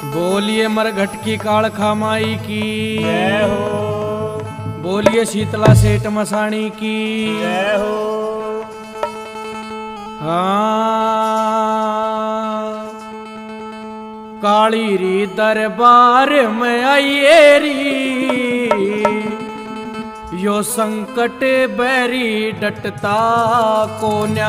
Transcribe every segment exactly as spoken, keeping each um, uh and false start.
बोलिए मरघट की कालखा माई की जय हो। बोलिए शीतला सेठ मसाणी की जय हो। हाँ काली री दरबार में आइए री यो संकट बैरी डटता को न्या।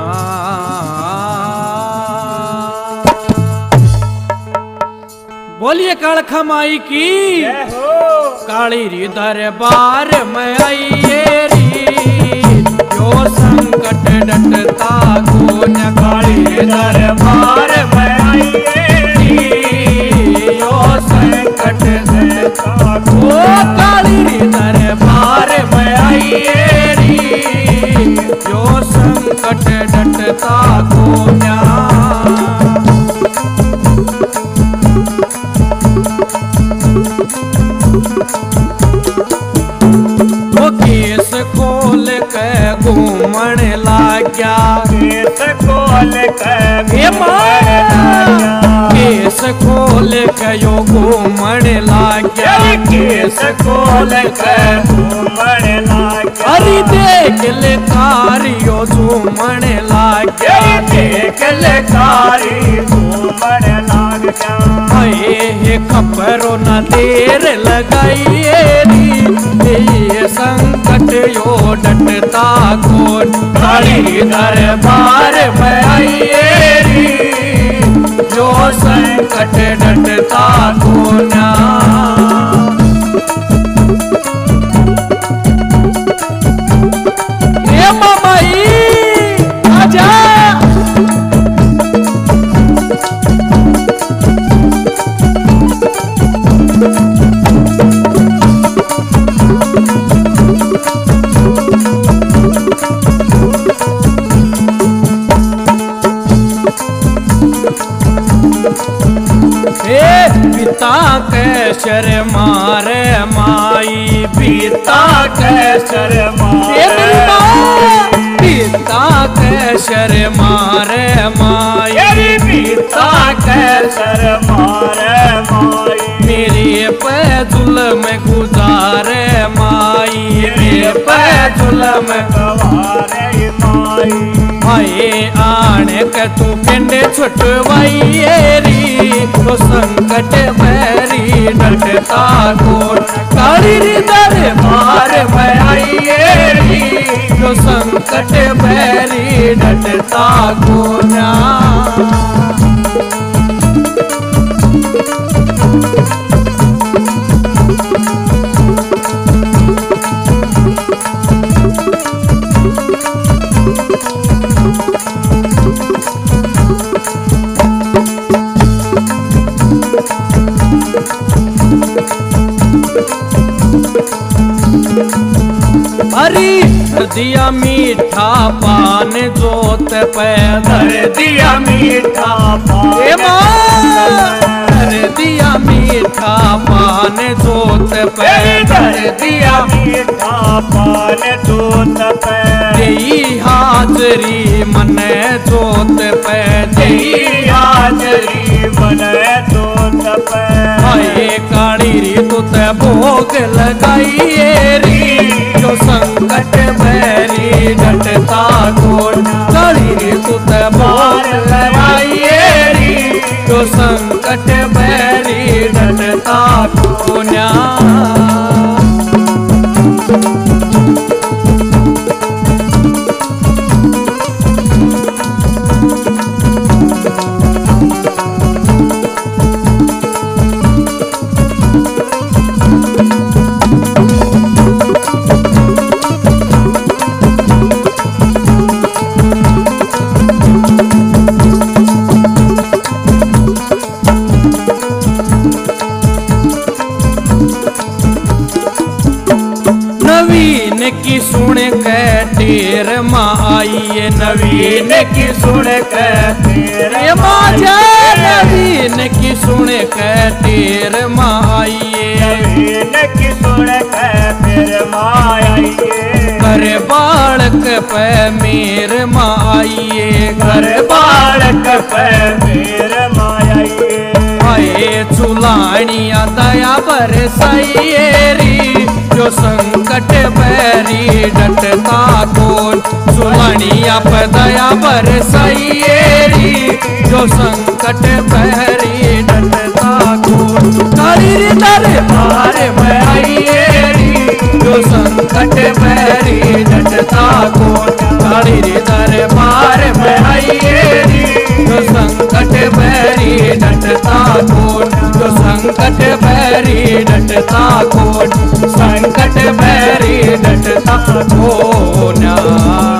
बोलिए कालखा माई की जय हो। काली री दरबार में आइए री यो संकट डटता को न्या। काली री दरबार में आइए री यो संकट डटता को। काली री दरबार में आइए री यो संकट डटता को न्या। केस खोल के घूमण लाग्या केस खोल के केस खोल के यो घूमण लाग्या केस खोल के घूमण लाग्या। अरे देख ले कारियो झूमण लाग्या देख ले कारी घूमण लाग्या। हे खबरों न देर लगाइए री ये संकट यो डटता कौन। काली दरबार में आइए री यो संकट डटता कौन। ये मामाई आजा पिता कैसर मारे माई पिता कैसर मारे पिता कैसर मारे माई पिता कैसर मारे माई। मेरी पे जुल्म गुजारे माई मेरे पे जुल्म गवारे माई। भाई आने के तू पिंड छुटवाइए री तो संकट बैरी डटता कौन। काली री दरबार में आइए री तो संकट बैरी डटता कौन। हरी दिया मीठा पान जोत पे धर दिया मीठा पान धर दिया मीठा पान जोत पे धर दिया मीठा पान जोत पे। देई हाजरी मन जोत पे देई हाजरी मन जोत पे। आए काली री तुत भोग लगाइए री जो संकट बैरी डटता कौन। काली री तुत भोग लगाइए री जो संकट बैरी डटता कौन। नवीन की सुन के टेर माँ आइए नवीन की सुन के तेरे माजा नवीन की सुन के टेर माँ आइए नवीन की सुन के तेरे मायाइए। घर बालक पे मेर माँ आइए घर बालक पे मेरे मायाइए। आए सुलानिया दया बरसाइएरी जो संकट बैरी डटता कौन। सुलानिया पर दया बरसाइएरी जो संकट बैरी डटता कौन। काली दरबार में आइएरी जो संकट बैरी डटता कौन। काली दरबार में आइएरी जो संकट बैरी डटता कौन। जो संकट बैरी डटता कौन। संकट बैरी डटता कौन।